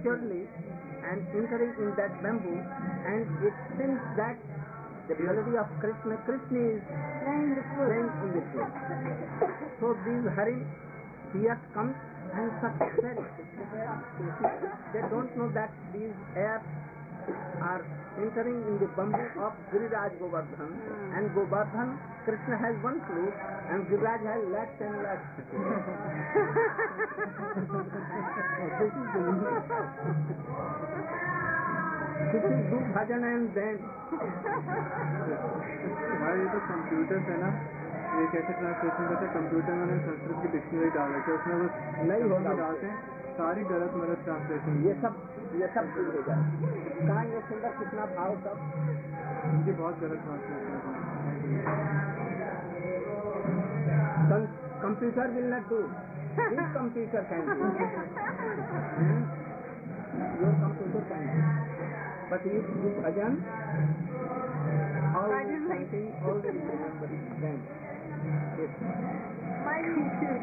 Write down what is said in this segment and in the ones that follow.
prematurely and entering in that bamboo, and it seems that the melody of Krishna is playing in the flute. So these Hari Dias comes and such very they don't know that these airs are entering in the bamboo of Giriraj Govardhan, and Govardhan, Krishna has one flute and Giriraj has lakhs and lakhs. This is do bhajan and then. हमारे ये तो computer है ना, ये कैसे translation करते हैं? Computer में संस्कृत की डिक्शनरी डाल रहे थे, उसमें बस नहीं होगा डालते हैं सारी गलत मतलब ट्रांसलेशन। ये सब ठीक हो जाए। कहाँ ये सुंदर कितना भाव सब इनकी बहुत गलत ट्रांसलेशन है। Computer will not do. This computer can do. Your computer can do. But if you bhajan, always chanting, always remembering then. Yes. My computer.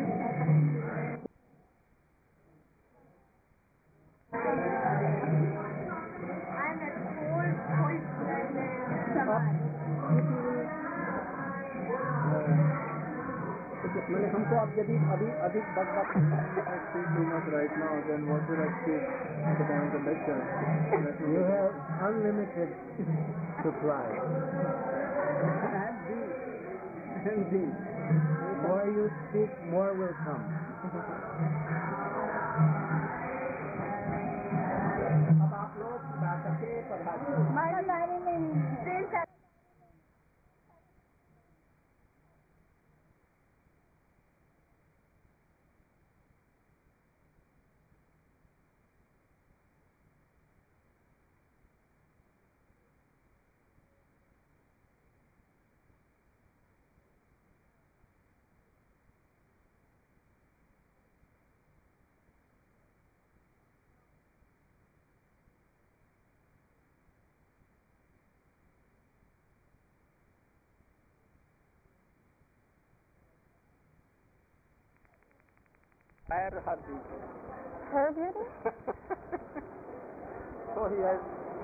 I'm at 4.7. मैंने हमको अब यदि अभी अधिक too much right now, then what will I speak at the time of the lecture? You have unlimited supply. And these. More you speak, more will come. अब आप लोग बातके पढ़ाते हैं। Her beauty. Her beauty? So he has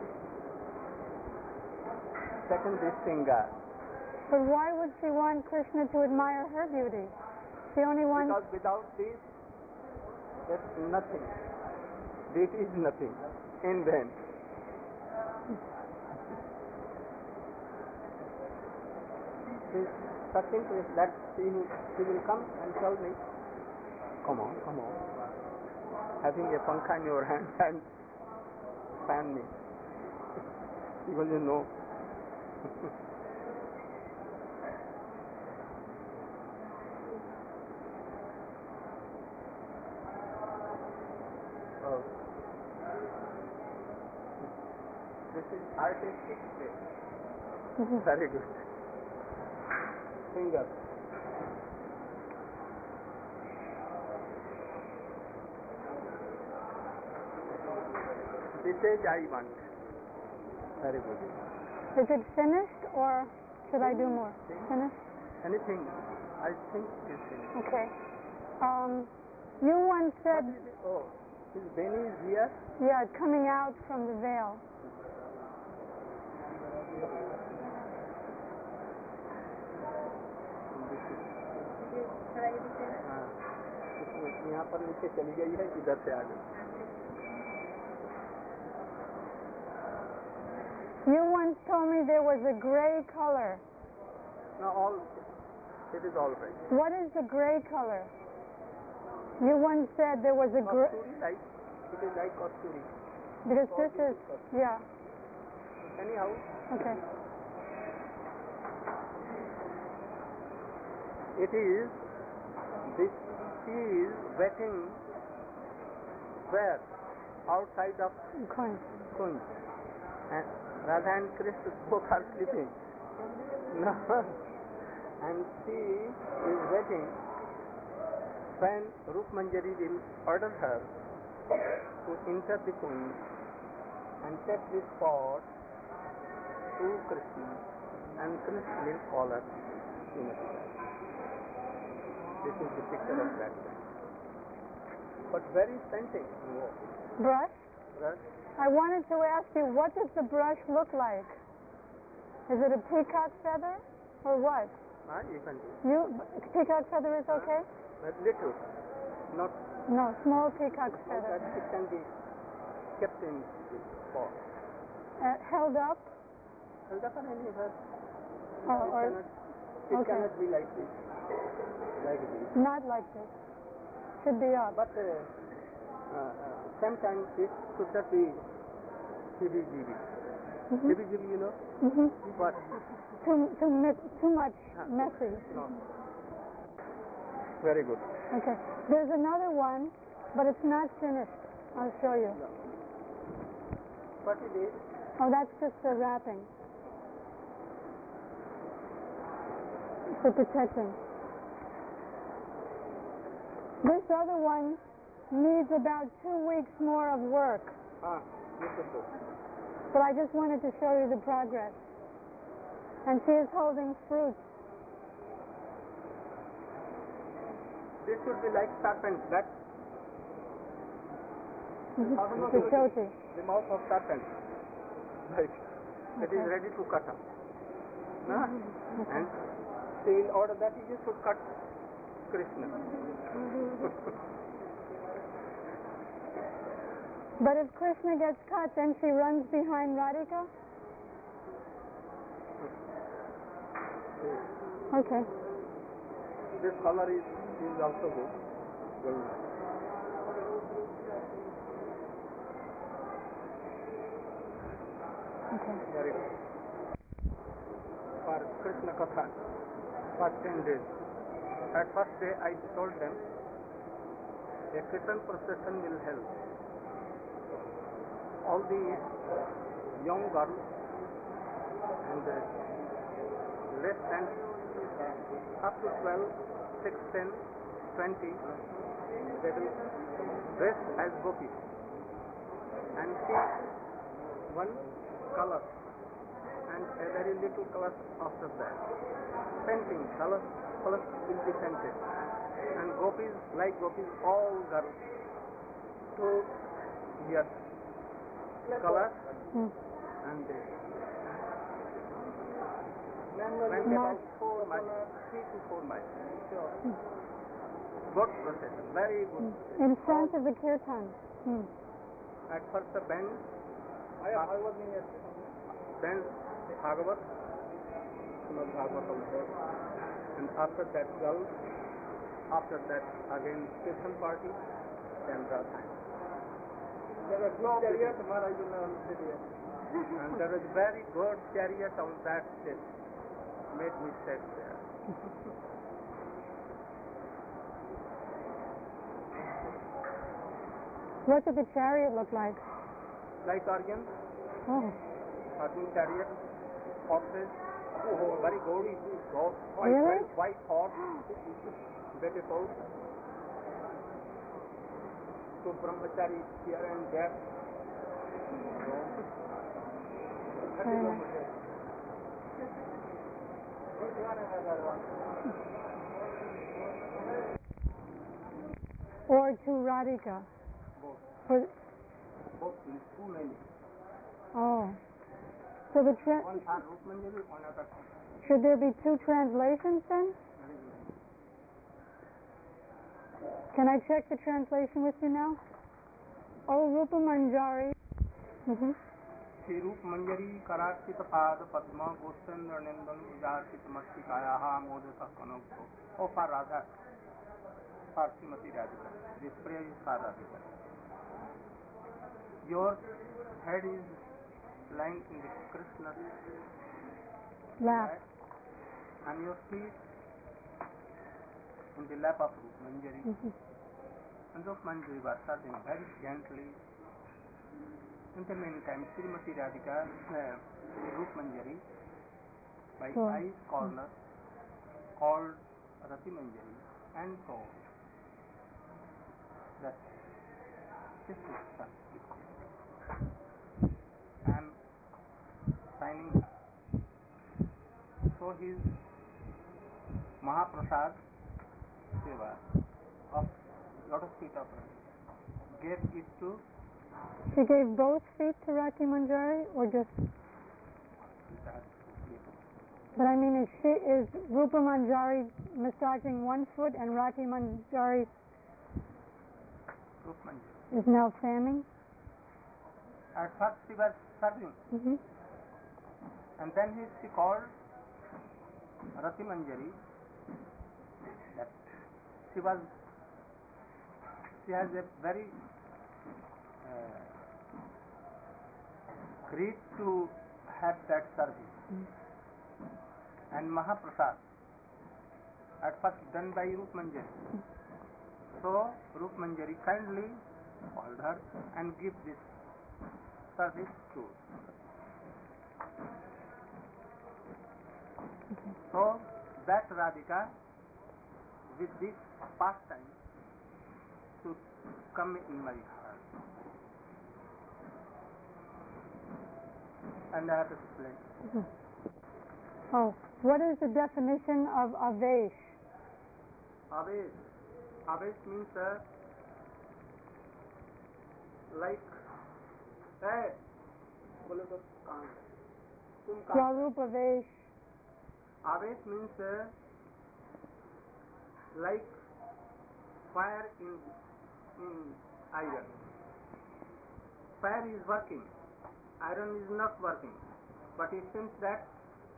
taken this singer. But why would she want Krishna to admire her beauty? She only wants... Because without this, there's nothing. Beauty is nothing. In vain. She's searching to it that she will come and tell me, come on. Having a pankha in your hand and fan me. Because you know. Oh. This is artistic space. Very good. Finger. This is I want. Very good. Is it finished or should I do more? Finished? Anything. I think it's finished. Okay. You once said... Oh, his Beni is here? Yeah, coming out from the veil. यहाँ पर नीचे चली गई है, इधर से आ गई. You once told me there was a gray color. No, it is all right. What is the gray color? You once said there was a gray... Like, it is like kasturi. Because this is... Yeah. Anyhow. Okay. It is... This she is waiting where? Outside of Kunj. And Radha and Krishna both are sleeping. No. And she is waiting when Rup Manjari will order her to enter the Kunj and take this pot to Krishna, and Krishna will call her Srimati. This is the picture of that. But very scented. Brush? Brush. I wanted to ask you, what does the brush look like? Is it a peacock feather or what? You can do. Peacock feather is okay? But little, not No, small peacock that feather. it can be kept in this pot. Held up? And definitely has. Or It okay. cannot be like this. Like this. Not like this. Should be up. But sometimes it should not be CBGB. Mhm. CBGB, you know? Mhm. But Too much messy. no. Very good. Okay. There's another one, but it's not finished. I'll show you. No. What is it? Oh, that's just the wrapping. For protecting. This other one needs about 2 weeks more of work, Beautiful. but I just wanted to show you the progress. And she is holding fruits. This should be like serpent. That Shishoti. the mouth of serpent. Right. It is Okay. ready to cut up. No? And in order that you should cut Krishna. But if Krishna gets cut, then she runs behind Radhika? Okay. This color is also good. Very nice. Okay. Very good. For Krishna Katha, for 10 days. At first day I told them a kirtan procession will help. All the young girls and less than up to 12, 6, 10, 20, they will dress as gopis and pick one color and a very little color after that. Painting, colors will be painted. And gopis, like gopis, all girls, 2 years color and went about 4 miles, 3 to 4 miles. Good procession, very good. In front of the kirtan. At first the band, then Bhagavat, Srimad Bhagavatam, and after that girls, after that again kirtan party, then Radha. There was no chariot, and there was very good chariot on that stage. Made mistakes there. What did the chariot look like? Like Arjun, Oh. Arjun chariot, horses, very gaudy, Really? white horse, beautiful. So brahmachari here and there. Very nice. Or to Radhika. Both. For, Too many. oh. So the One for Rup Manjari, one other. should there be 2 translations then? Can I check the translation with you now? Oh, Rupa Manjari. Shri Rup Manjari Karakshita Pada Padma Gosendra Nendan Ujarshit Mastikayaha Modata Kanokto. Oh, for Radha. For Srimati Radhika. This prayer is for Radhika. Your head is lying in the Krishna's Lap. lap, and your feet in the lap of Rup Manjari. And Rup Manjari Varsha very gently. In the meantime, Srimati Radhika, Rup Manjari, by eyes corner, called Rati Manjari, and told that this is Shakti. I am signing her. So his Mahaprasad Seva of lotus feet of Rati gave it to She gave both feet to Rati Manjari, or just? But I mean, is Rupa Manjari massaging one foot and Rati Manjari is now fanning? At first she was serving, and then she called Rati Manjari. That she has a very great to have that service. And Mahaprasad at first done by Rup Manjari. So Rup Manjari kindly called her and give this service to. So that Radhika with this pastime should come in my heart. And I have explained. Oh, what is the definition of Avesh? Avesh means like Swarup Avesh. Avesh means like fire in iron. Fire is working, iron is not working, but it seems that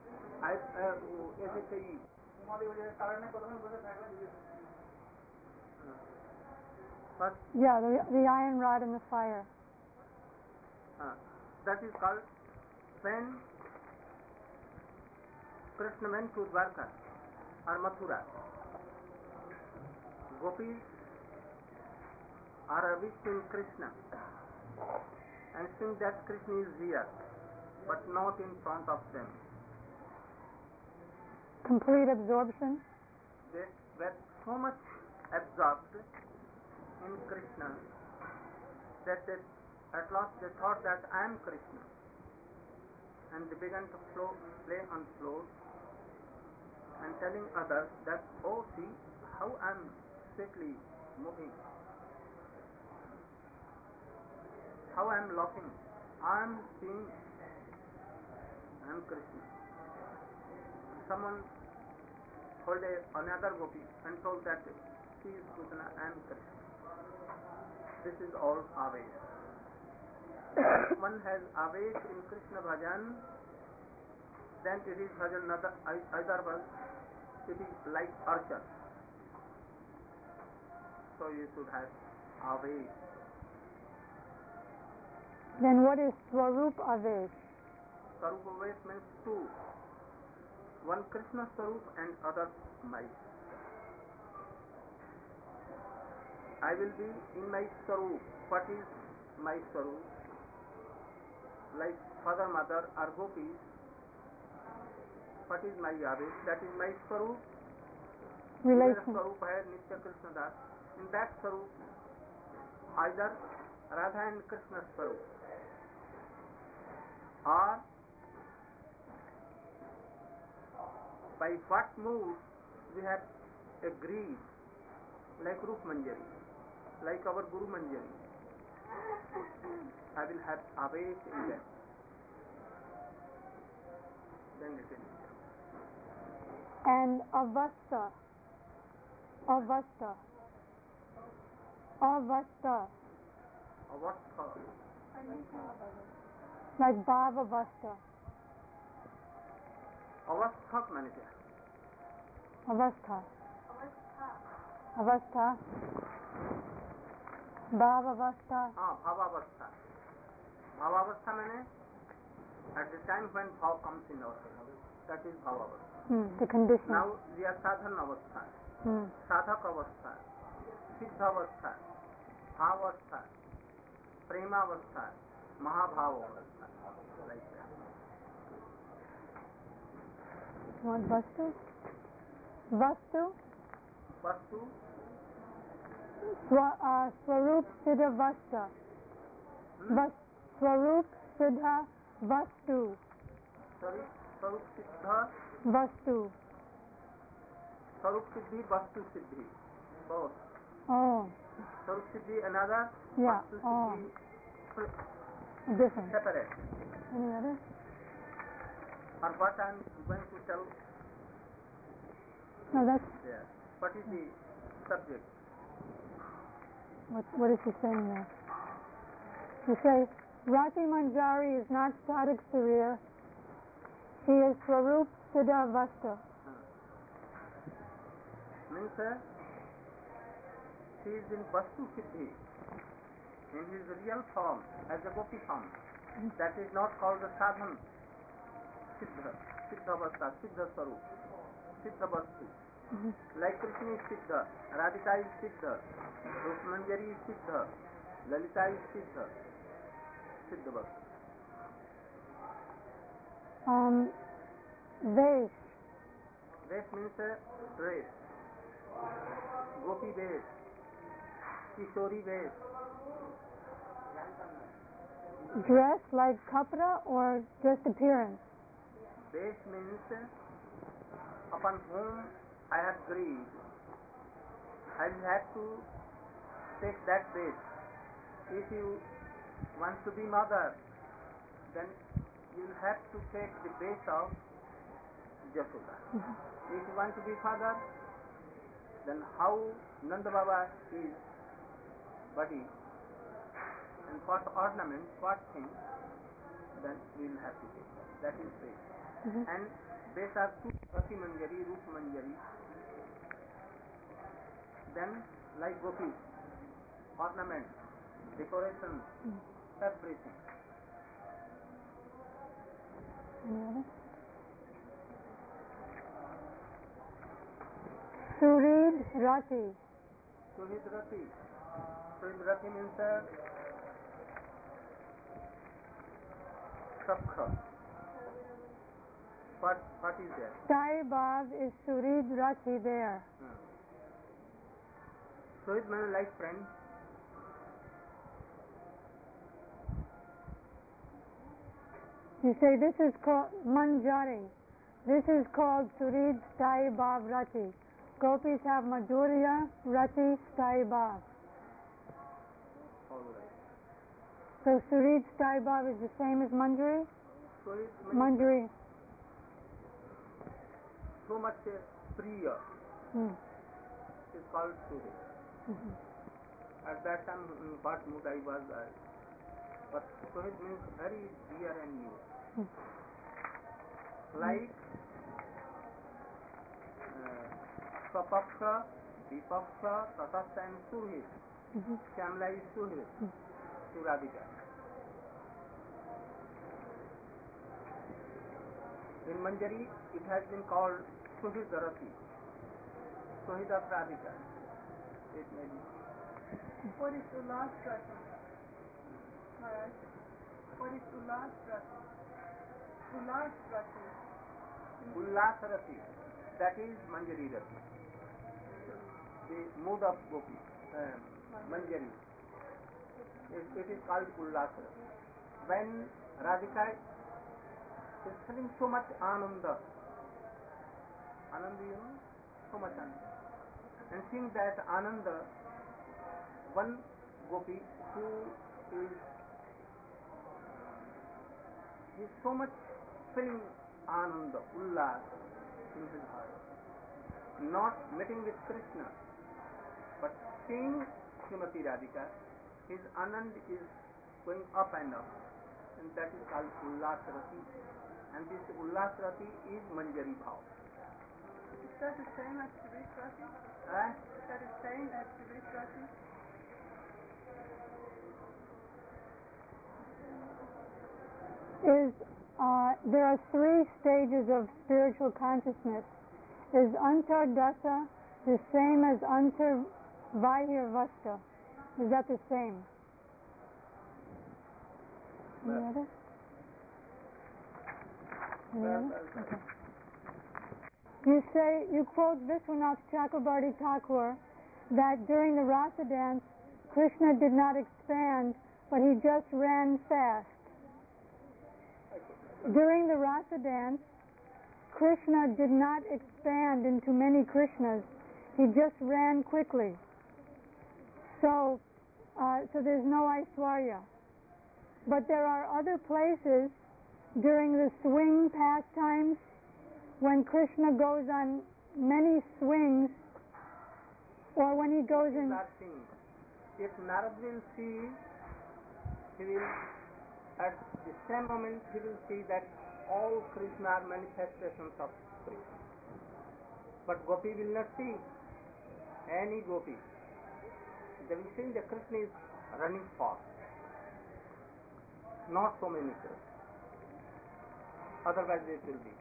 yeah, the iron rod in the fire. That is called when Krishna went to Dwarka or Mathura. Gopis are wishing Krishna and think that Krishna is here, but not in front of them. Complete absorption? They were so much absorbed in Krishna that at last they thought that I am Krishna, and they began to play on floor and telling others that, oh, see how I am swiftly moving, how I am laughing, I am seeing I am Krishna. Someone called another gopi and told that she is Krishna, I am Krishna. This is all Avesh. One has Avesh in Krishna bhajan, then it is bhajan either was it is like archer. So you should have Avesh. Then what is Swarup Avesh? Swarup Avesh means two. One Krishna Swarup and other my. I will be in my Swarup. What is my Swarup? Like father, mother are gopis. What is my Avesh? That is my Swarup. Relation. Swarup hai Nitya Krishna Das. In that Swarup, either Radha and Krishna Swarup, or by what mood we have agreed, like Rup Manjari, like our Guru Manjari, I will have Avesh in them. Then it is. And Avasta. Like Bhava Avasta. Avasthak means Avastha. Bhava Avastha. Bhavavastha. Bhavavastha means at the time when bhav comes in our life. That is Bhavavastha. The condition. Now we are sadhana avastha, sadhak avastha, siddha avastha, bhavastha, prema avastha, mahabhava avastha. Like that. What Vastu? Swarup Siddha Vasta. Swarup Siddha Vastu. Swarup Siddha, Vastu. Swarup Siddhi, Vastu Siddhi. Both. Oh. Swarup Siddhi another, Yeah. Vastu Siddhi Different. separate. Any other? Or what I'm going to tell No, that's there. What is the subject? what is he saying there? You say Rati Manjari is not Sadik Surya. She is Swarup Siddha Vasta. Means she is in Vastu Siddhi, in his real form, as a gopi form. That is not called the sadhan. Siddha, Siddha Vasta, Siddha Swarup, Siddha Vastu. Like Krishna is Siddha, Radhika is Siddha, Rukmanjari is Siddha, Lalita is Siddha, Siddha Vastu. Vesh. Vesh means dress. Gopi Vesh, Kishori Vesh. Dress like kapra or just appearance? Vesh means upon whom I have grieved. I will have to take that vesh. If you want to be mother, then you will have to take the vesh of Jasoda. If you want to be father, then how Nanda Baba is body and what ornament, what thing, then we will have to take. That is vesh. And vesh are two, Rati Manjari, Rup Manjari. Then like gopis, ornament, decoration, everything. Any other? Surid Rati. Suhid Rati. Suhid Rati means Sapkha. What is there? Sai Bhav is Surid Rati there. Suhid means like friend. You say this is called Manjari. This is called Surid Sai Bhav Rati. Gopis have Madhurya Rati Sai Bhav. All right. So Surid Sai Bhav is the same as Manjari? Suhid means Manjari. so much Priya is called Suhid. At that time, in what mood I was, but Suhid means very dear and near. Like Swapaksha, Vipaksha, Tatastha and Suhid. Shyamla is Suhid to Radhika. In Manjari, it has been called Suhid Rati, Suhid of Radhika. It may be. What is Ulas Rati? Maharaj, what is Ulas Rati? Ulas Rati. Ullas Rati, that is Manjari Rati. The mood of Gopi, Manjari. It is called Ullas Rati. When Radhika is feeling so much Ananda, you know, so much Ananda. And seeing that Ananda, one Gopi who is so much feeling Ananda, Ullas in his heart, not meeting with Krishna, but seeing Srimati Radhika, his Anand is going up and up, and that is called Ullas Rati, and this Ullas Rati is Manjari Bhav. Is that the same as Surit Rati? Is that the same as Surit Rati? There are three stages of spiritual consciousness. Is Antardasa the same as Antarvahirvasta? Is that the same? Any other? Okay. You quote Vishwanath Chakrabarti Thakur that during the Rasa dance, Krishna did not expand, but he just ran fast. During the Rasa dance, Krishna did not expand into many Krishnas. He just ran quickly. So there's no Aishwarya. But there are other places during the swing pastimes when Krishna goes on many swings, or when he goes in. If Narad will see, he will at the same moment he will see that all Krishna are manifestations of Krishna. But Gopi will not see any Gopi. They will think that Krishna is running fast. Not so many Krishna. Otherwise it will be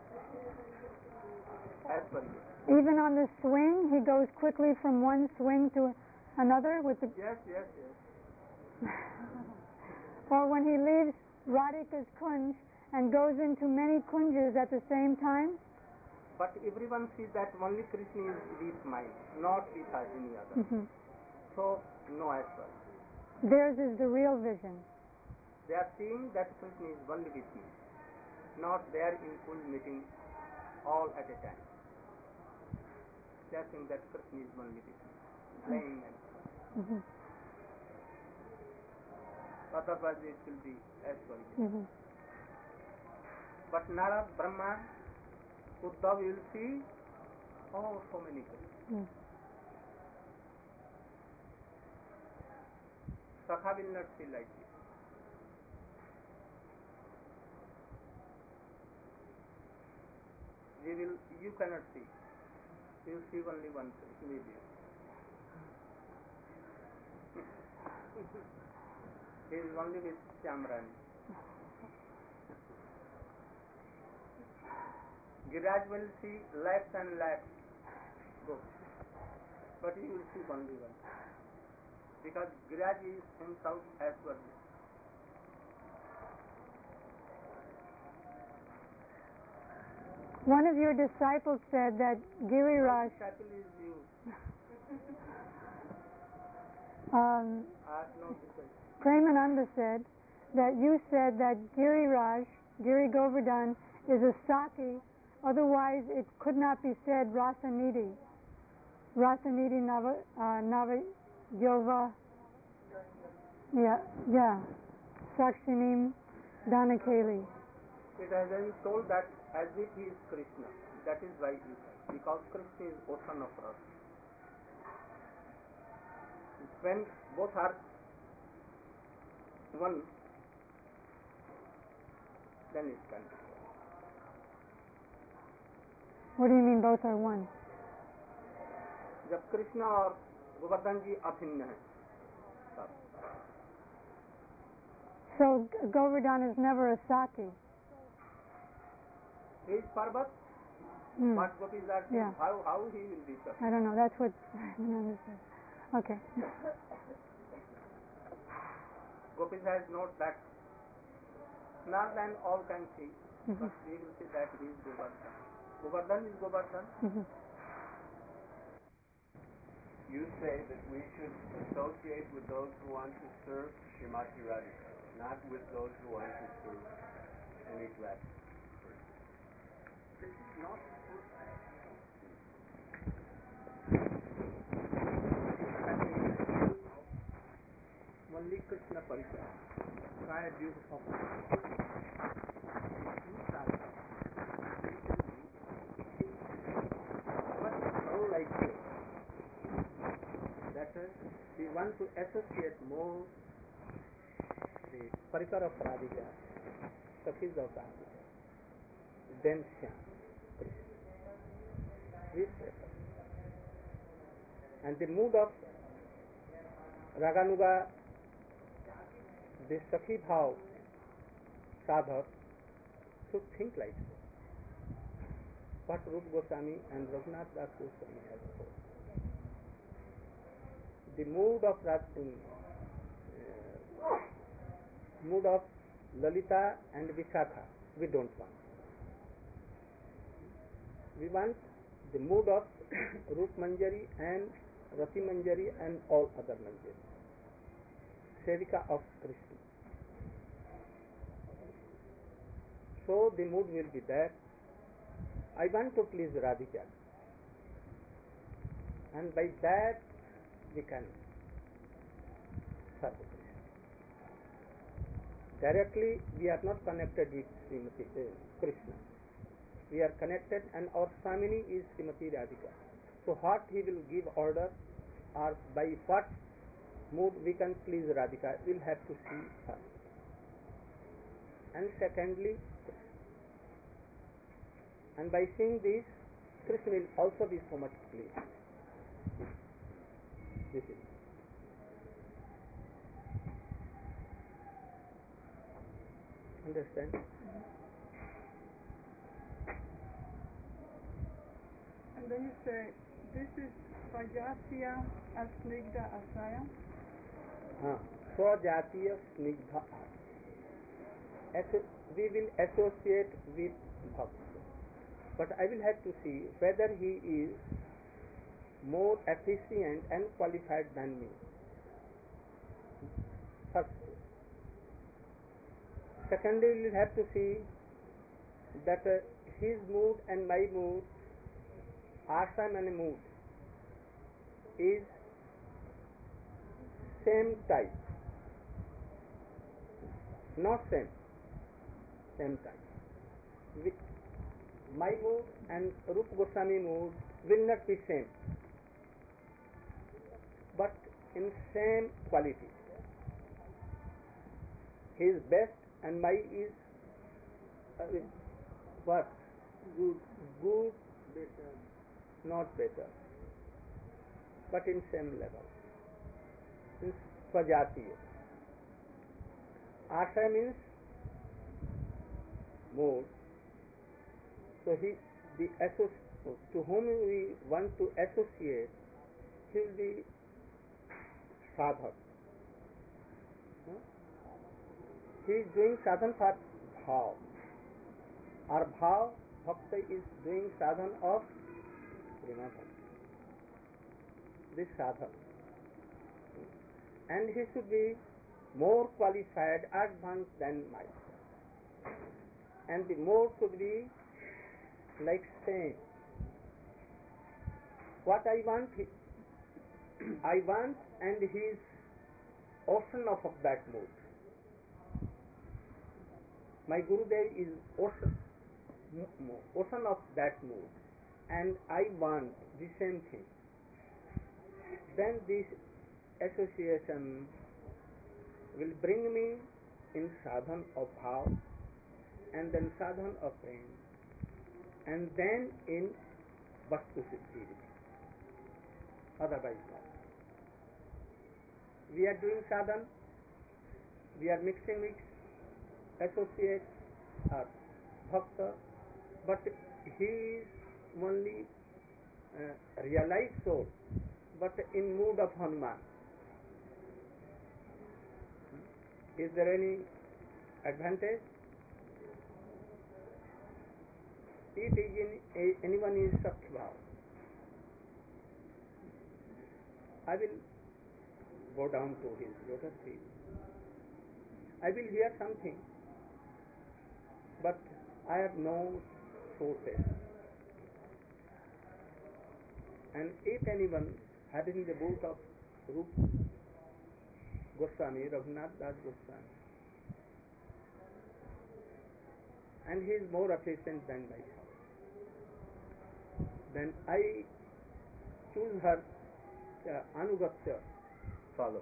as per you. Even on the swing, he goes quickly from one swing to another with the. Yes. Or when he leaves Radhika's kunj and goes into many kunjas at the same time. But everyone sees that only Krishna is with mind, not with any other. Mm-hmm. So no as well. Theirs is the real vision. They are seeing that Krishna is only with me, not there in full meeting all at a time. They are seeing that Krishna is only with me, playing and Mm-hmm. otherwise it will be as well. Mm-hmm. But Narad, Brahma, Uddhav will see so many Krishna. Sakha will not see like this. You cannot see. You see only one Krishna with you. He is only with Shyamrani. Giraj will see lakhs and lakhs go, but he will see only one, because Giraj is himself as well. One of your disciples said that Giriraj. Disciple is you. No disciple. Premananda said that you said that Giriraj, Giri Govardhan, is a Saki, otherwise it could not be said Rasanidhi. Rasanidhi Nava Yova. Yeah. Sakshinim Danakeli. It has been told that as if he is Krishna. That is why because Krishna is ocean of rasa. When both are one, then it can be. What do you mean both are one? जब कृष्ण और गोवर्धन जी अभिन्न हैं तब. So Govardhan is never a Saki. He is Parvat. What gopis are saying, how he will be Saki? I don't know. That's what Premananda said. Okay. Gopis has not that. Not then all can see, but we will see that he is Govardhan. Govardhan is Govardhan. You say that we should associate with those who want to serve Srimati Radhika, not with those who want to serve any class. This is not only Krishna Parikar. Try a view of like this. That is, we want to associate more the Parikar of Radhika, Sakhis of Radhika, then Shyam, Krishna. This prefer. And the mood of Raganuga, the Sakhi Bhav sadhak should think like this. What Rup Goswami and Raghunath Das Goswami have told. The mood of Lalita and Vishakha, we don't want. We want the mood of Rup Manjari and Rati Manjari and all other Manjari. Sevika of Krishna. So the mood will be there. I want to please Radhika. And by that we can serve Krishna. Directly, we are not connected with Srimati Krishna. We are connected, and our Swamini is Srimati Radhika. So what he will give order, or by what mood we can please Radhika, we'll have to see first. And secondly, and by seeing this, Krishna will also be so much pleased. This is. Understand? And then you say, this is Svajatiya Asnigdha Asaya. Swajatiya Snigdha. We will associate with Bhakti. But I will have to see whether he is more efficient and qualified than me. First. Secondly, we will have to see that his mood and my mood, ashram and mood, is same type. Not same type. My mood and Rupa Goswami mood will not be same, but in same quality. His best and my is what? Good, better, not better, but in same level. In Svajatiya. Ashram means mood. So to whom we want to associate, he will be sadhak. He is doing sadhan for bhav. Our bhav, bhakta is doing sadhan of prema bhakti. This sadhak. And he should be more qualified, advanced than myself. And the more should be like saying, what I want, I want, and he is ocean of that mood. My Gurudev is ocean of that mood, and I want the same thing. Then this association will bring me in sadhan of bhav, and then sadhan of prem, and then in vastu siddhi. Otherwise not. We are doing sadhan, we are mixing with associate or bhakta, but he is only realized soul, but in mood of Hanuman. Is there any advantage? It is in anyone is Sattva. I will go down to his lotus feet. I will hear something, but I have no sources. And if anyone having the book of Rupa Goswami, Raghunath Das Goswami, and he is more efficient than myself, then I choose her anugatya follow.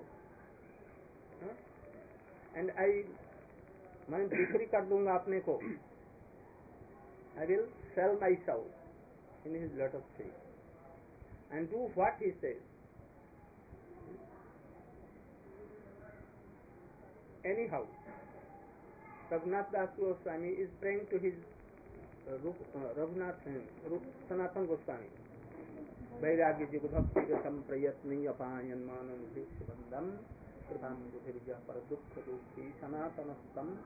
And मैं बिक्री कर दूंगा अपने को. I will sell myself in his lotus feet and do what he says. Anyhow, Raghunath Das Goswami is praying to his Raghunath Sanatana Goswami. Vairagya Jiga Bhakti Rasam Prayatni Apayan Manam Vishwandam Pradham Gudhirja Paradukha Dukhi Sanatanastam.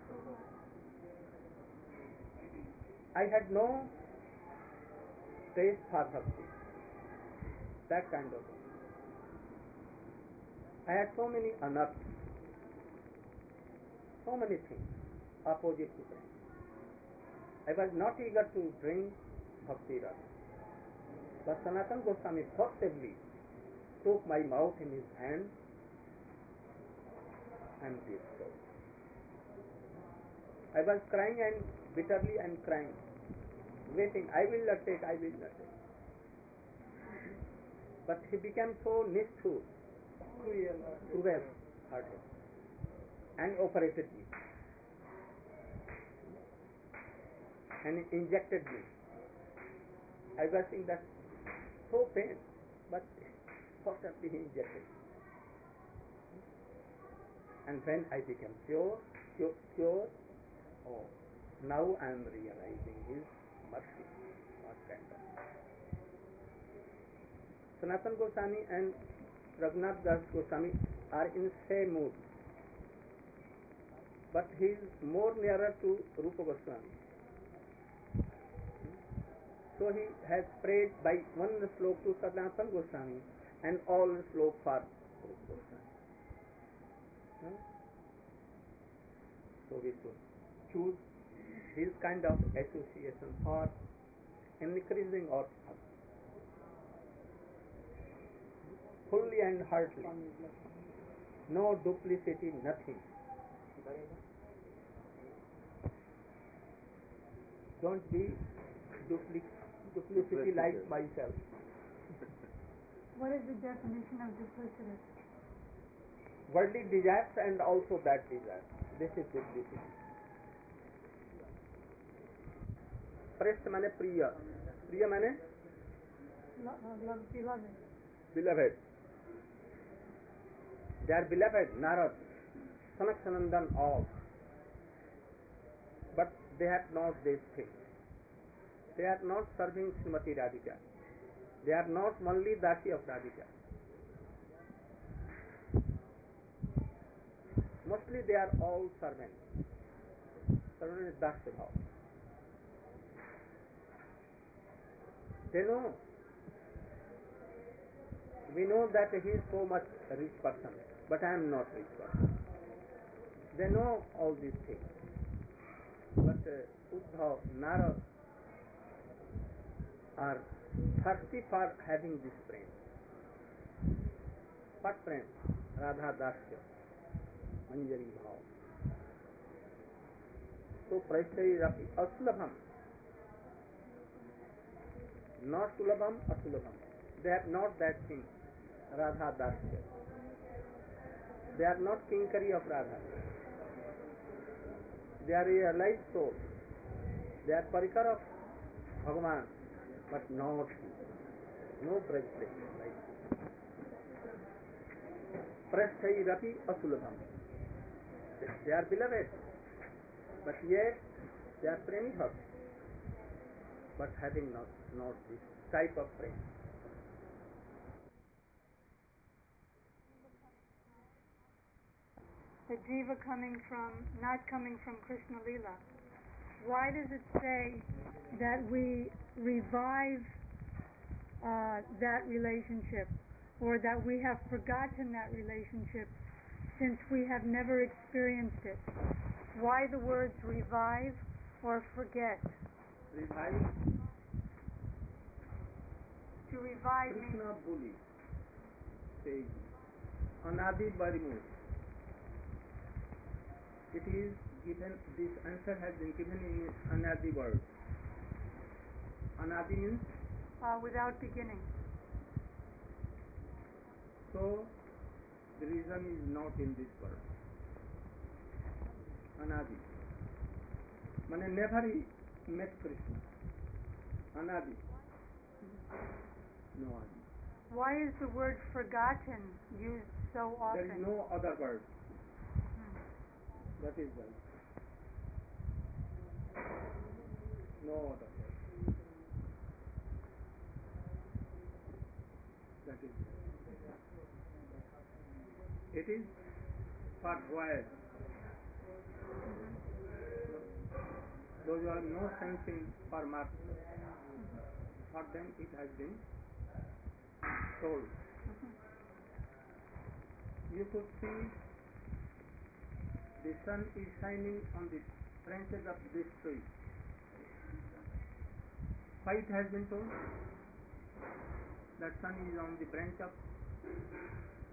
I had no taste for bhakti, that kind of thing. I had so many anarthas, so many things opposite to them. I was not eager to drink bhakti rasa. But Sanatana Goswami forcibly took my mouth in his hand and did so. I was crying and bitterly and crying, waiting, I will not take, I will not take. But he became so nishthur, cruel hearted, and operated me, and injected me. I was in that so pain, but fortunately he injected me. And when I became cured, oh, now I am realizing his mercy, what kind of. Sanatana Goswami and Raghunath Das Goswami are in same mood, but he is more nearer to Rupa Goswami. So he has prayed by one slok to Sanatana Goswami and all slok for Rupa Goswami. So we should choose this kind of association for increasing our fully and heartily. No duplicity, nothing. Don't be duplicity like myself. What is the definition of duplicity? Worldly desires and also that desire. This is duplicity. Prest mane priya. Priya mane? Beloved. Beloved. They are beloved, Narad, Sanak Sanandan, all. But they have not this thing. They are not serving Srimati Radhika. They are not only Dasi of Radhika. Mostly they are all servants. Servant is Dasya Bhav. They know. We know that he is so much rich person, but I am not rich person. They know all these things. But Uddhav, Narad are thirsty for having this prem. What prem? Radha Dasya, Manjari Bhav. So Praishtai Rapi Asulabham. Not Sulabham, Asulabham. They have not that thing. Radha Dasya. They are not Kinkari of Radha. They are realized souls. They are Parikar of Bhagavan, but not no Prajthai like Prajthai Rapi Asulabham. They are beloved, but yet they are Premi Bhakt, but having not this type of prem. The jiva not coming from Krishna Lila. Why does it say that we revive that relationship, or that we have forgotten that relationship since we have never experienced it? Why the words revive or forget? Revive. To revive means Krishna Boli says Anadi Barimur. It is given, this answer has been given in Anadi word. Anadi means? Without beginning. So, the reason is not in this word. Anadi. Mane never he met Krishna. Anadi. No Adi. Why is the word forgotten used so often? There is no other word. That is why. No other word. That is why. It is for voyage. Those who have no sense in paramartha, for them it has been told. You could see the sun is shining on the branches of this tree. Why it has been told? That sun is on the branch of.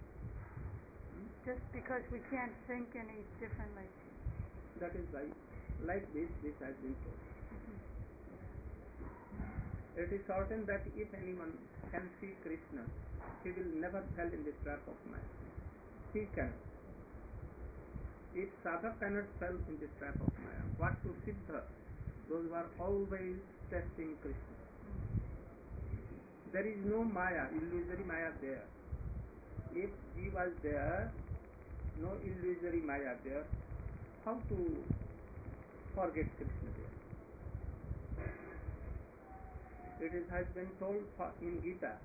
Just because we can't think any differently. That is why Like this has been told. It is certain that if anyone can see Krishna, he will never fall in the trap of Maya. He cannot. If sadhak cannot fall in the trap of Maya, what to siddha? Those who are always testing Krishna. There is no Maya, illusory Maya there. If he was there, no illusory Maya there, how to forget Krishna there? It has been told in Gita.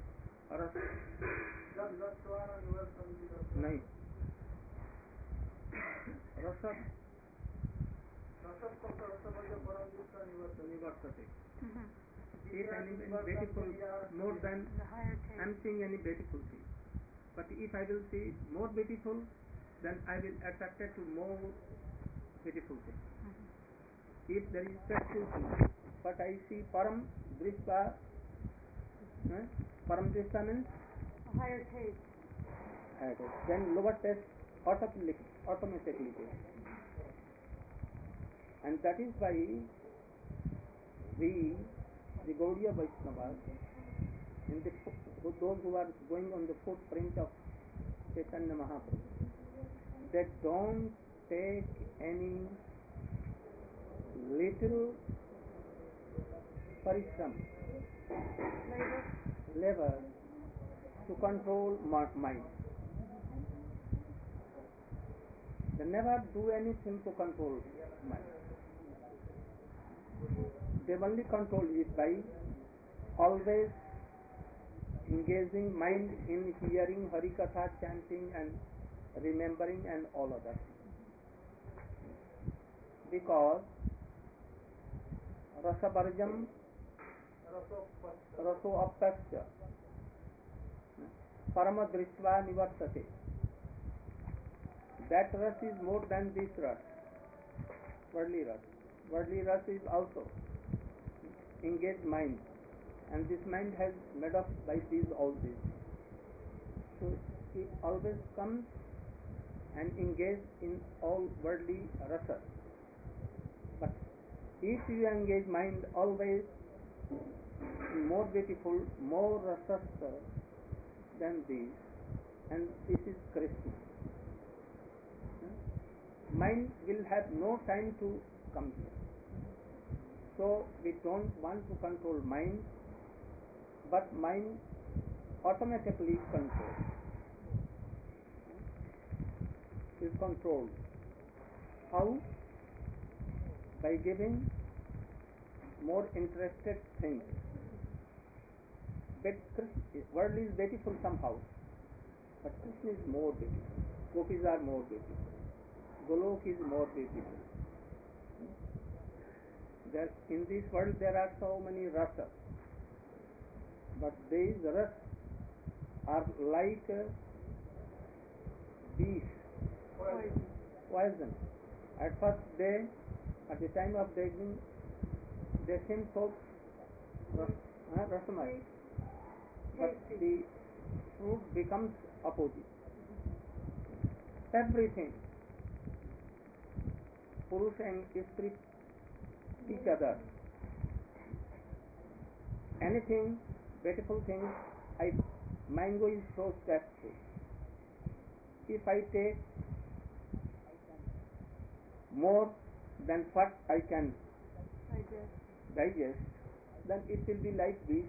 नहीं रसद निवर्तते. If any beautiful more than I am seeing any beautiful thing, but if I will see more beautiful, then I will attracted to more beautiful thing. If there is beautiful thing, but I see param drishta, param drishta means A higher taste. Then lower taste automatically taste. And that is why we, the Gaudiya Vaishnavas, those who are going on the footprint of Chaitanya Mahaprabhu, they don't take any little parishram, labor to control mind. They never do anything to control mind. They only control it by always engaging mind in hearing Harikatha, chanting and remembering and all other things. Because Rasavarjam Raso Appasya Parama Drishva Nivartate. That ras is more than this ras, worldly ras. Worldly ras is also engaged mind, and this mind has made up by all these. So it always comes and engages in all worldly rasas. But if you engage mind always in more beautiful, more rasas than these, and this is Krishna, mind will have no time to come here. So we don't want to control mind, but mind automatically is controlled. How? By giving more interested things. But world is beautiful somehow, but Krishna is more beautiful. Gopis are more beautiful. Golok is more beautiful. In this world there are so many rasas, but these rasas are like bees, poison. At first at the time of beginning, they seem so rasamai, but the fruit becomes opposite. Everything, Purusha and Stree each other. Anything, beautiful things, mango is so tasteful. If I take more than what I can digest, then it will be like this.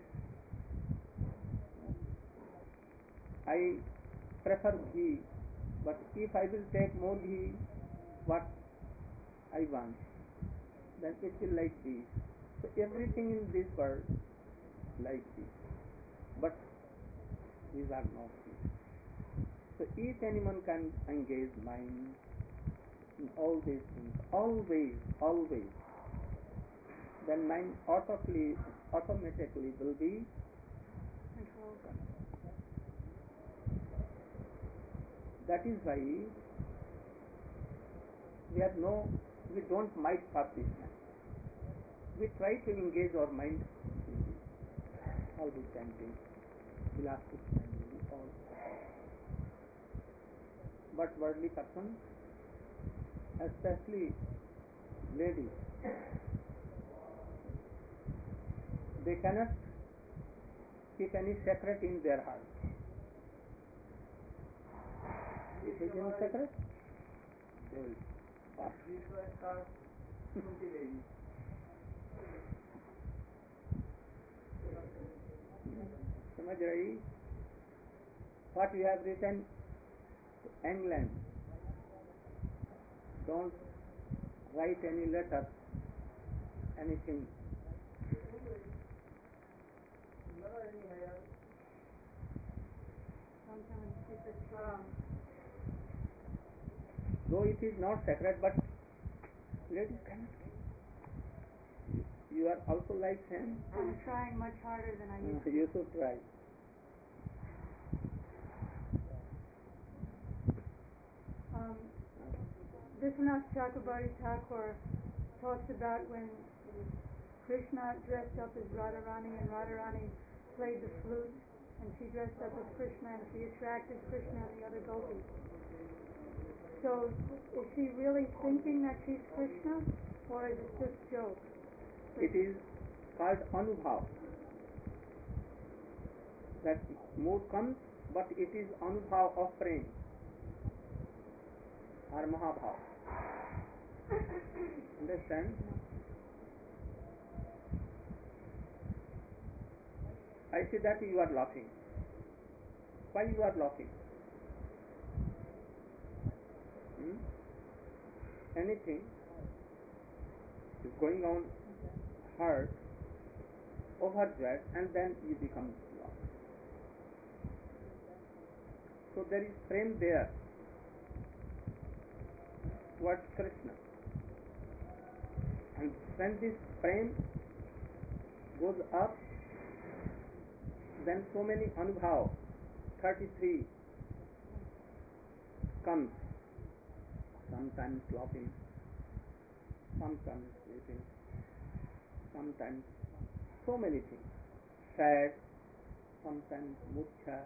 I prefer ghee, but if I will take more ghee, what I want, then it will like this. So everything in this world like this, but these are not this. So if anyone can engage mind in all these things, always, then mind automatically will be controlled. That is why we don't might for this mind. We try to engage our mind in this. All the chanting, elastic chanting, all. But worldly person, especially ladies, they cannot keep any secret in their heart. If it is any secret, they will pass. समझ रही? What you have written to England, don't write any letter, anything. Though it is not sacred, but ladies cannot. You are also like him. I'm trying much harder than I used to. You should try. Vishwanath Chakrabarti Thakur talks about when Krishna dressed up as Radharani and Radharani played the flute and she dressed up as Krishna and she attracted Krishna and the other gopis. So is she really thinking that she's Krishna or is it just joke? It is called Anubhav. That mood comes, but it is Anubhav of prem or Mahabhav. Understand? I see that you are laughing. Why you are laughing? Anything is going on hurt, overjoyed, and then you become lost. So there is prem there towards Krishna. And when this prem goes up, then so many anubhav, 33 comes, sometimes laughing, sometimes sleeping, sometimes so many things, sad, sometimes murcha,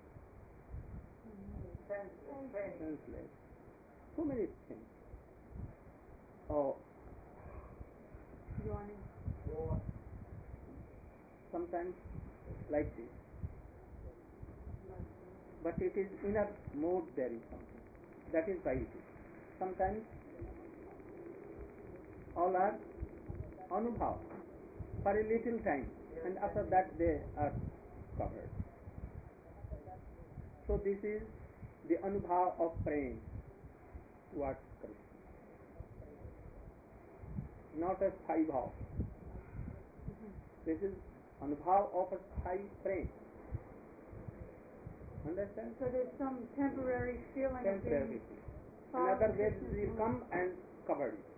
senseless, so many things. Oh, sometimes like this, but it is inner mood, there is something, that is why it is. Sometimes all are anubhav for a little time, and after that they are covered. So this is the anubhav of prem towards Krishna, not a sthai bhav. This is anubhav of a sthai prem. Understand? So there's some temporary feeling of being Another way will come and cover it.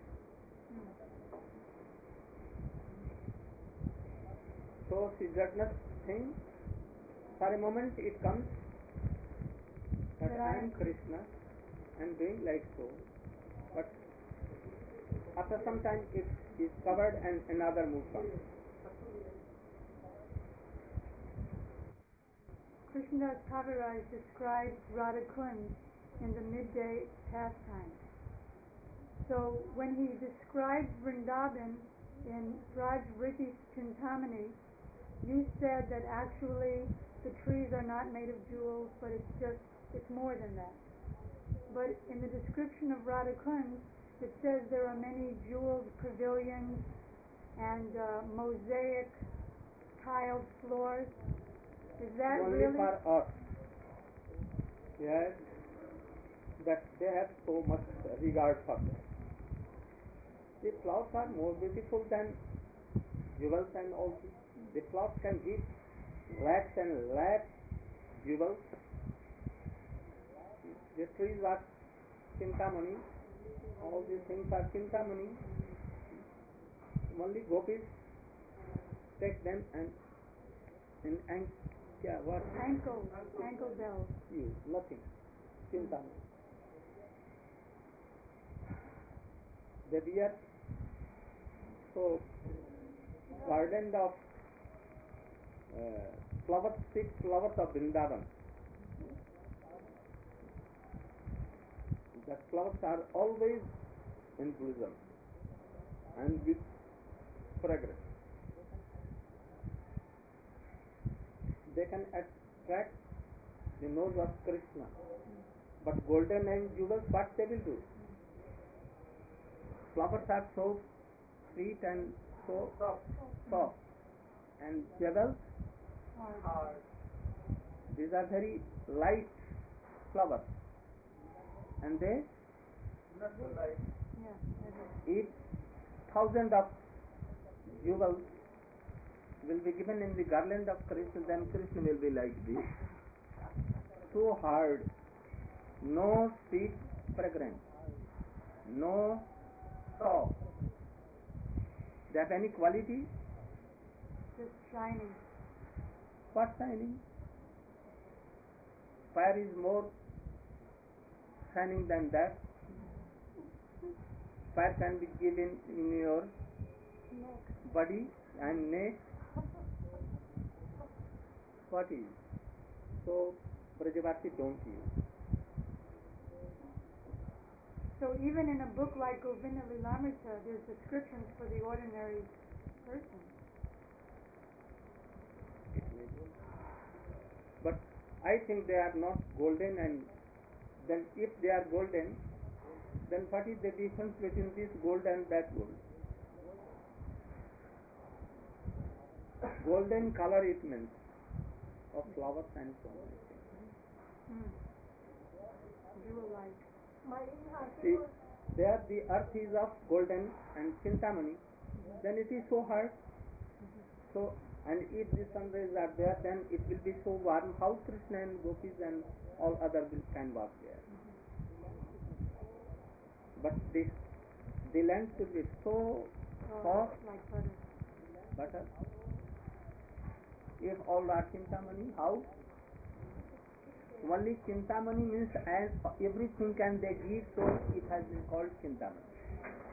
So she does not think. For a moment it comes that I am Krishna and doing like so. But after some time it is covered and another mood comes. Krishnadas Kaviraj describes Radha Kund in the midday pastime. So when he describes Vrindavan in Braj Vriti Chintamani, you said that actually the trees are not made of jewels, but it's more than that. But in the description of Radha Kund, it says there are many jeweled pavilions and mosaic tiled floors. Is that only really? For us? Yes, that they have so much regard for them. The flowers are more beautiful than jewels and all this. The flowers can give lakhs and lakhs jewels. The trees are Chintamani. All these things are Chintamani. Only gopis take them and what? Ankle bells. Use nothing. Chintamani. The deer so garden of flowers, 6 flowers of Vrindavan. The flowers are always in blossom. and with fragrance. They can attract the nose of Krishna. But golden and jewels, what they will do? Flowers are so sweet and so soft. And jewels, these are very light flowers. And they, if thousands of jewels will be given in the garland of Krishna, then Krishna will be like this. So hard, no sweet fragrance, no soft. They have any quality? Just shining. What shining? Fire is more shining than that. Fire can be given in your body and neck. What is? So, Brajavasi don't use. So even in a book like Govinda Lilamrita, there's descriptions for the ordinary person. But I think they are not golden, and then if they are golden, then what is the difference between this gold and that gold? Golden color it means of flowers and so on. Jewel-like. See, there the earth is of golden and Chintamani, then it is so hard. So, and if the sun rays are there, then it will be so warm. How Krishna and Gopis and all other can walk there? But the land should be so soft, like butter. butter. If all are Chintamani, how? Only Chintamani means as everything can they give, so it has been called Chintamani.